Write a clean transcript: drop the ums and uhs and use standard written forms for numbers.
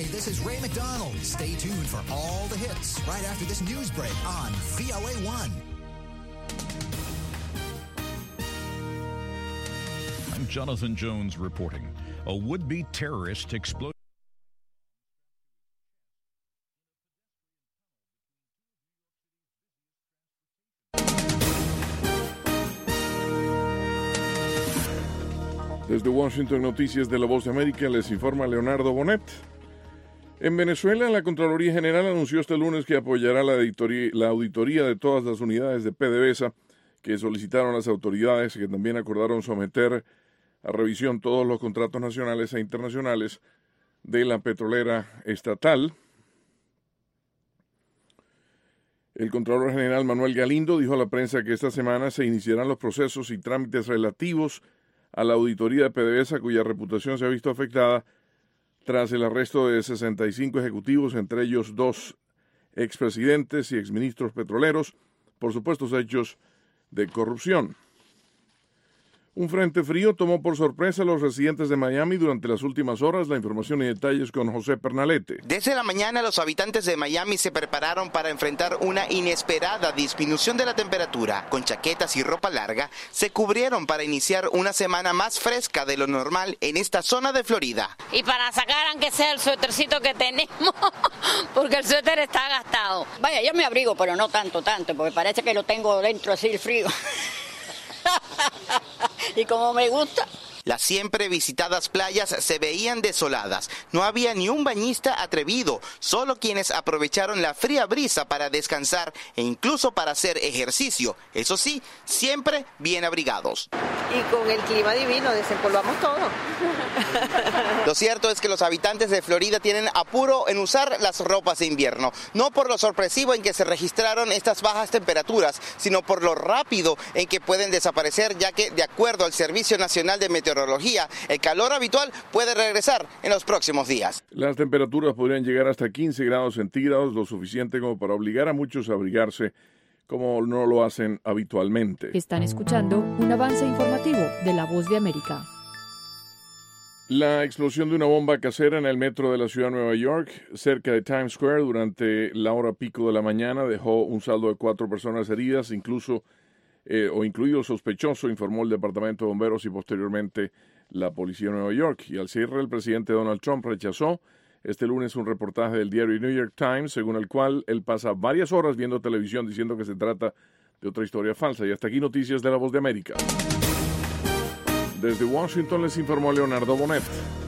Hi, this is Ray McDonald. Stay tuned for all the hits right after this news break on VOA1. I'm Jonathan Jones reporting. A would-be terrorist exploded. Desde Washington, Noticias de La Voz de América, les informa Leonardo Bonet. En Venezuela, la Contraloría General anunció este lunes que apoyará la auditoría de todas las unidades de PDVSA que solicitaron las autoridades, que también acordaron someter a revisión todos los contratos nacionales e internacionales de la petrolera estatal. El Contralor General Manuel Galindo dijo a la prensa que esta semana se iniciarán los procesos y trámites relativos a la auditoría de PDVSA, cuya reputación se ha visto afectada tras el arresto de 65 ejecutivos, entre ellos 2 expresidentes y exministros petroleros, por supuestos hechos de corrupción. Un frente frío tomó por sorpresa a los residentes de Miami durante las últimas horas. La información y detalles con José Pernalete. Desde la mañana, los habitantes de Miami se prepararon para enfrentar una inesperada disminución de la temperatura. Con chaquetas y ropa larga, se cubrieron para iniciar una semana más fresca de lo normal en esta zona de Florida. Y para sacar aunque sea el suétercito que tenemos, porque el suéter está gastado. Vaya, yo me abrigo, pero no tanto, porque parece que lo tengo dentro así el frío. Y como me gusta. Las siempre visitadas playas se veían desoladas. No había ni un bañista atrevido, solo quienes aprovecharon la fría brisa para descansar e incluso para hacer ejercicio. Eso sí, siempre bien abrigados. Y con el clima divino desempolvamos todo. Lo cierto es que los habitantes de Florida tienen apuro en usar las ropas de invierno, no por lo sorpresivo en que se registraron estas bajas temperaturas, sino por lo rápido en que pueden desaparecer, ya que, de acuerdo al Servicio Nacional de Meteorología, el calor habitual puede regresar en los próximos días. Las temperaturas podrían llegar hasta 15 grados centígrados, lo suficiente como para obligar a muchos a abrigarse, como no lo hacen habitualmente. Están escuchando un avance informativo de La Voz de América. La explosión de una bomba casera en el metro de la ciudad de Nueva York, cerca de Times Square, durante la hora pico de la mañana, dejó un saldo de 4 personas heridas, incluido el sospechoso, informó el Departamento de Bomberos y posteriormente la Policía de Nueva York. Y al cierre, el presidente Donald Trump rechazó este lunes un reportaje del diario New York Times, según el cual él pasa varias horas viendo televisión diciendo que se trata de otra historia falsa. Y hasta aquí noticias de La Voz de América. Desde Washington les informó Leonardo Bonet.